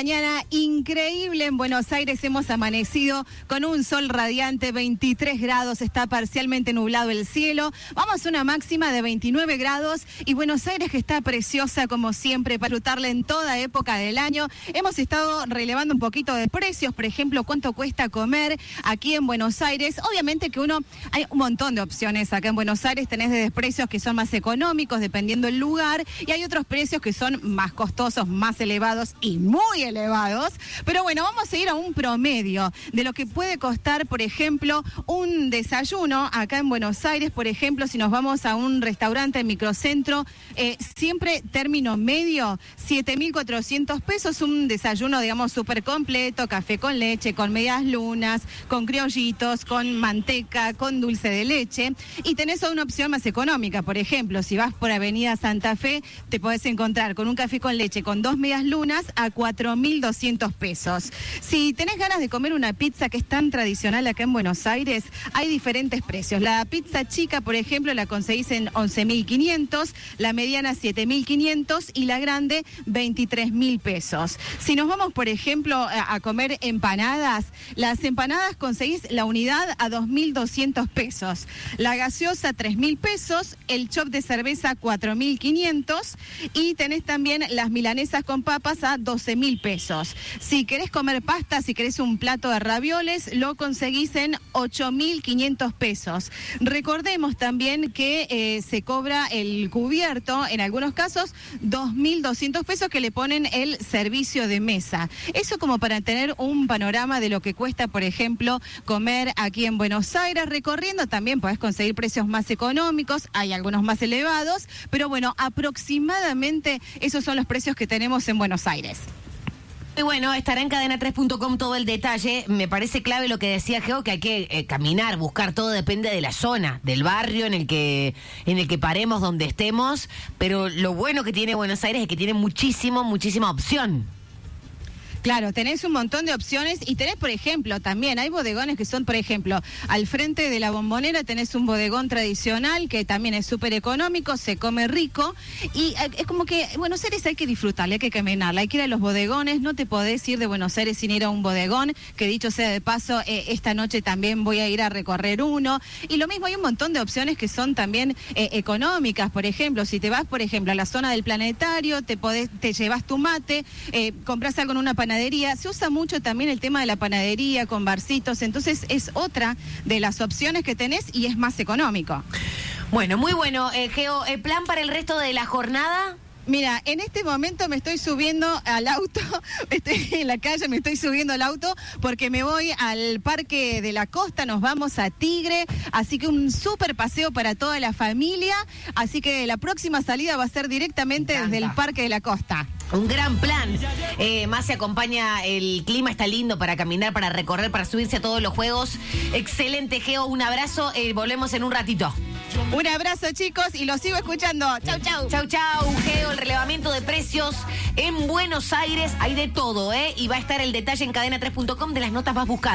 mañana increíble en Buenos Aires. Hemos amanecido con un sol radiante, 23 grados, está parcialmente nublado el cielo. Vamos a una máxima de 29 grados y Buenos Aires que está preciosa como siempre para disfrutarla en toda época del año. Hemos estado relevando un poquito de precios, por ejemplo, cuánto cuesta comer aquí en Buenos Aires. Obviamente que hay un montón de opciones acá en Buenos Aires. Tenés desde precios que son más económicos dependiendo del lugar y hay otros precios que son más costosos, más elevados y muy elevados. Pero bueno, vamos a ir a un promedio de lo que puede costar, por ejemplo, un desayuno acá en Buenos Aires. Por ejemplo, si nos vamos a un restaurante en Microcentro, siempre término medio, 7.400 pesos, un desayuno, digamos, súper completo, café con leche, con medias lunas, con criollitos, con manteca, con dulce de leche. Y tenés una opción más económica, por ejemplo, si vas por Avenida Santa Fe, te podés encontrar con un café con leche con 2 medias lunas a 4.200 pesos. Si tenés ganas de comer una pizza que es tan tradicional acá en Buenos Aires, hay diferentes precios. La pizza chica, por ejemplo, la conseguís en 11.500, la mediana 7.500 y la grande 23.000 pesos. Si nos vamos, por ejemplo, a comer empanadas, las empanadas conseguís la unidad a 2.200 pesos, la gaseosa 3.000 pesos, el chop de cerveza 4.500 y tenés también las milanesas con papas a 12.000 pesos. Si querés comer pasta, si querés un plato de ravioles, lo conseguís en 8.500 pesos. Recordemos también que se cobra el cubierto, en algunos casos, 2.200 pesos que le ponen el servicio de mesa. Eso como para tener un panorama de lo que cuesta, por ejemplo, comer aquí en Buenos Aires. Recorriendo también podés conseguir precios más económicos, hay algunos más elevados, pero bueno, aproximadamente esos son los precios que tenemos en Buenos Aires. Y bueno, estará en cadena3.com todo el detalle. Me parece clave lo que decía Geo, que hay que caminar, buscar, todo depende de la zona, del barrio en el que paremos, donde estemos. Pero lo bueno que tiene Buenos Aires es que tiene muchísima opción. Claro, tenés un montón de opciones y tenés, por ejemplo, también hay bodegones que son, por ejemplo, al frente de la Bombonera tenés un bodegón tradicional que también es súper económico, se come rico y es como que Buenos Aires hay que disfrutarla, hay que caminarla, hay que ir a los bodegones, no te podés ir de Buenos Aires sin ir a un bodegón, que dicho sea de paso, esta noche también voy a ir a recorrer uno. Y lo mismo, hay un montón de opciones que son también económicas, por ejemplo, si te vas, por ejemplo, a la zona del Planetario, te llevas tu mate, compras algo en una panadería. Se usa mucho también el tema de la panadería con barcitos, entonces es otra de las opciones que tenés y es más económico. Bueno, muy bueno. Geo, ¿el plan para el resto de la jornada? Mira, en este momento me estoy subiendo al auto, estoy en la calle, me estoy subiendo al auto porque me voy al Parque de la Costa, nos vamos a Tigre, así que un súper paseo para toda la familia, así que la próxima salida va a ser directamente desde el Parque de la Costa. Un gran plan. Más se acompaña, el clima está lindo para caminar, para recorrer, para subirse a todos los juegos. Excelente, Geo, un abrazo, volvemos en un ratito. Un abrazo, chicos, y los sigo escuchando. Chau, chau. Chau, chau, Geo, el relevamiento de precios en Buenos Aires, hay de todo, y va a estar el detalle en cadena3.com de las notas más buscadas.